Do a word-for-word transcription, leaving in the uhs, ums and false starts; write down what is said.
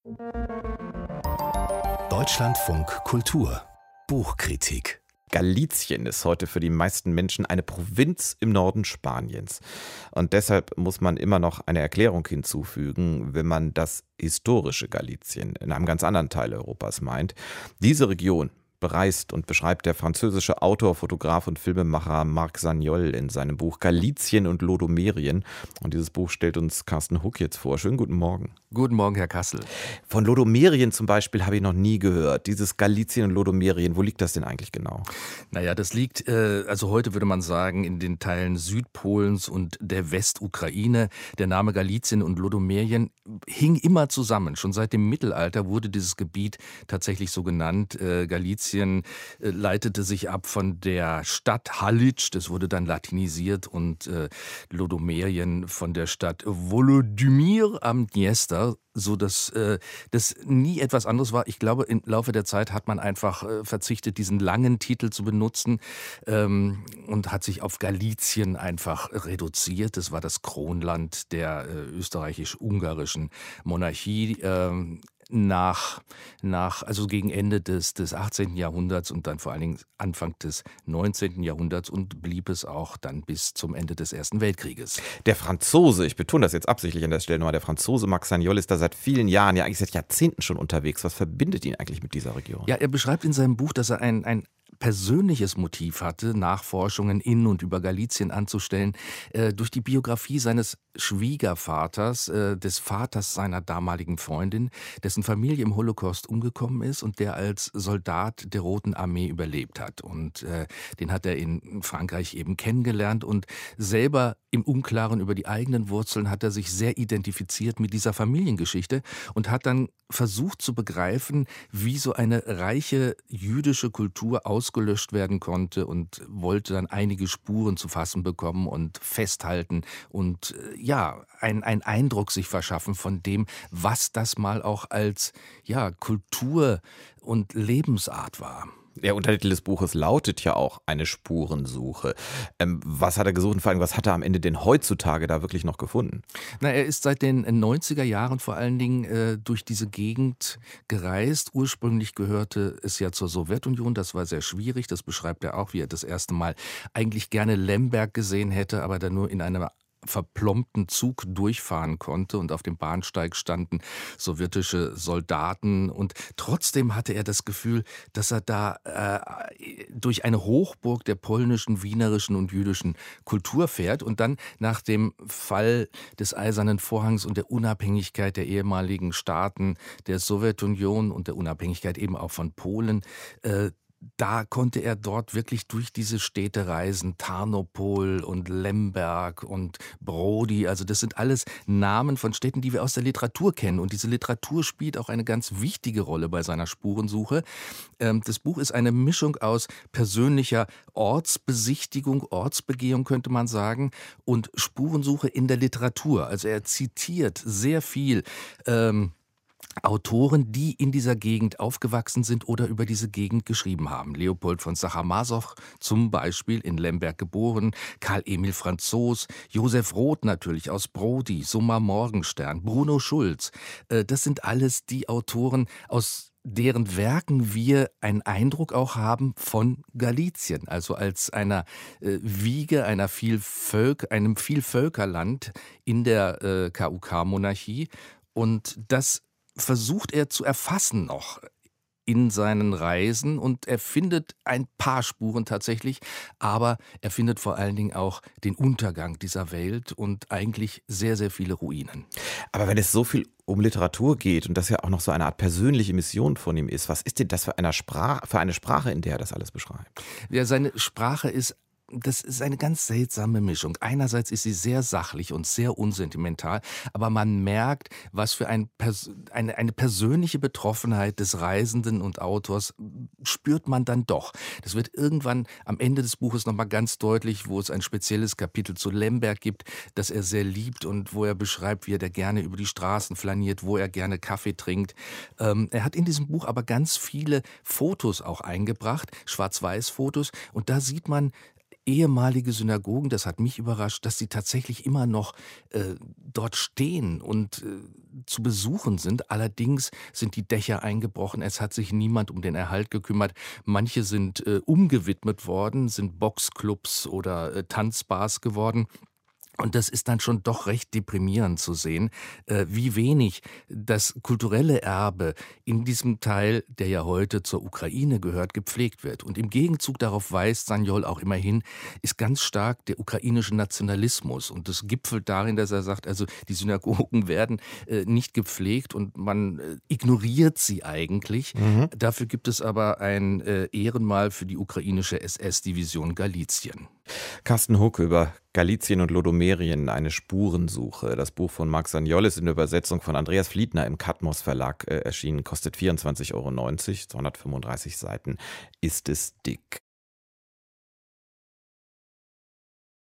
Deutschlandfunk Kultur Buchkritik. Galizien ist heute für die meisten Menschen eine Provinz im Norden Spaniens. Und deshalb muss man immer noch eine Erklärung hinzufügen, wenn man das historische Galizien in einem ganz anderen Teil Europas meint. Diese Region bereist und beschreibt der französische Autor, Fotograf und Filmemacher Marc Sagnol in seinem Buch Galizien und Lodomerien. Und dieses Buch stellt uns Carsten Huck jetzt vor. Schönen guten Morgen. Guten Morgen, Herr Kassel. Von Lodomerien zum Beispiel habe ich noch nie gehört. Dieses Galizien und Lodomerien, wo liegt das denn eigentlich genau? Naja, das liegt, äh, also heute würde man sagen, in den Teilen Südpolens und der Westukraine. Der Name Galizien und Lodomerien hing immer zusammen. Schon seit dem Mittelalter wurde dieses Gebiet tatsächlich so genannt. Äh, Galizien äh, leitete sich ab von der Stadt Halič, das wurde dann latinisiert, und äh, Lodomerien von der Stadt Volodymyr am Dniester, so dass äh, das nie etwas anderes war. Ich glaube, im Laufe der Zeit hat man einfach äh, verzichtet, diesen langen Titel zu benutzen, ähm, und hat sich auf Galizien einfach reduziert. Das war das Kronland der äh, österreichisch-ungarischen Monarchie. Ähm, Nach, nach, also gegen Ende des, des achtzehnten Jahrhunderts und dann vor allen Dingen Anfang des neunzehnten Jahrhunderts, und blieb es auch dann bis zum Ende des Ersten Weltkrieges. Der Franzose, ich betone das jetzt absichtlich an der Stelle nochmal, der Franzose Marc Sagnol ist da seit vielen Jahren, ja eigentlich seit Jahrzehnten schon unterwegs. Was verbindet ihn eigentlich mit dieser Region? Ja, er beschreibt in seinem Buch, dass er ein, ein persönliches Motiv hatte, Nachforschungen in und über Galizien anzustellen, äh, durch die Biografie seines Schwiegervaters, äh, des Vaters seiner damaligen Freundin, dessen Familie im Holocaust umgekommen ist und der als Soldat der Roten Armee überlebt hat. Und äh, den hat er in Frankreich eben kennengelernt, und selber im Unklaren über die eigenen Wurzeln hat er sich sehr identifiziert mit dieser Familiengeschichte und hat dann versucht zu begreifen, wie so eine reiche jüdische Kultur ausgelöscht werden konnte, und wollte dann einige Spuren zu fassen bekommen und festhalten und äh, ja, einen Eindruck sich verschaffen von dem, was das mal auch als ja, Kultur und Lebensart war. Der Untertitel des Buches lautet ja auch eine Spurensuche. Ähm, was hat er gesucht und vor allem, was hat er am Ende denn heutzutage da wirklich noch gefunden? Na, er ist seit den neunziger Jahren vor allen Dingen äh, durch diese Gegend gereist. Ursprünglich gehörte es ja zur Sowjetunion, das war sehr schwierig, das beschreibt er auch, wie er das erste Mal eigentlich gerne Lemberg gesehen hätte, aber dann nur in einer verplombten Zug durchfahren konnte, und auf dem Bahnsteig standen sowjetische Soldaten, und trotzdem hatte er das Gefühl, dass er da äh, durch eine Hochburg der polnischen, wienerischen und jüdischen Kultur fährt, und dann nach dem Fall des Eisernen Vorhangs und der Unabhängigkeit der ehemaligen Staaten der Sowjetunion und der Unabhängigkeit eben auch von Polen, äh, da konnte er dort wirklich durch diese Städte reisen, Tarnopol und Lemberg und Brody, also das sind alles Namen von Städten, die wir aus der Literatur kennen, und diese Literatur spielt auch eine ganz wichtige Rolle bei seiner Spurensuche. Das Buch ist eine Mischung aus persönlicher Ortsbesichtigung, Ortsbegehung könnte man sagen, und Spurensuche in der Literatur. Also er zitiert sehr viel ähm, Autoren, die in dieser Gegend aufgewachsen sind oder über diese Gegend geschrieben haben. Leopold von Sacher-Masoch zum Beispiel, in Lemberg geboren, Karl-Emil Franzos, Josef Roth natürlich aus Brody, Summa Morgenstern, Bruno Schulz. Das sind alles die Autoren, aus deren Werken wir einen Eindruck auch haben von Galizien, also als einer äh, Wiege einer Vielvölk, einem Vielvölkerland in der äh, K U K-Monarchie. Und das versucht er zu erfassen noch in seinen Reisen, und er findet ein paar Spuren tatsächlich, aber er findet vor allen Dingen auch den Untergang dieser Welt und eigentlich sehr, sehr viele Ruinen. Aber wenn es so viel um Literatur geht und das ja auch noch so eine Art persönliche Mission von ihm ist, was ist denn das für eine Sprache, für eine Sprache, in der er das alles beschreibt? Ja, seine Sprache ist Das ist eine ganz seltsame Mischung. Einerseits ist sie sehr sachlich und sehr unsentimental, aber man merkt, was für ein Pers- eine, eine persönliche Betroffenheit des Reisenden und Autors spürt man dann doch. Das wird irgendwann am Ende des Buches nochmal ganz deutlich, wo es ein spezielles Kapitel zu Lemberg gibt, das er sehr liebt und wo er beschreibt, wie er da gerne über die Straßen flaniert, wo er gerne Kaffee trinkt. Ähm, er hat in diesem Buch aber ganz viele Fotos auch eingebracht, Schwarz-Weiß-Fotos, und da sieht man ehemalige Synagogen, das hat mich überrascht, dass sie tatsächlich immer noch äh, dort stehen und äh, zu besuchen sind. Allerdings sind die Dächer eingebrochen, es hat sich niemand um den Erhalt gekümmert. Manche sind äh, umgewidmet worden, sind Boxclubs oder äh, Tanzbars geworden. Und das ist dann schon doch recht deprimierend zu sehen, äh, wie wenig das kulturelle Erbe in diesem Teil, der ja heute zur Ukraine gehört, gepflegt wird. Und im Gegenzug darauf weist Sanyol auch immer hin, ist ganz stark der ukrainische Nationalismus. Und das gipfelt darin, dass er sagt, also die Synagogen werden äh, nicht gepflegt und man äh, ignoriert sie eigentlich. Mhm. Dafür gibt es aber ein äh, Ehrenmal für die ukrainische S S-Division Galizien. Carsten Huck über Galizien und Lodomerien, eine Spurensuche. Das Buch von Marc Sanyol ist in der Übersetzung von Andreas Fliedner im Katmos Verlag äh, erschienen, kostet vierundzwanzig Euro neunzig, zweihundertfünfunddreißig Seiten, ist es dick.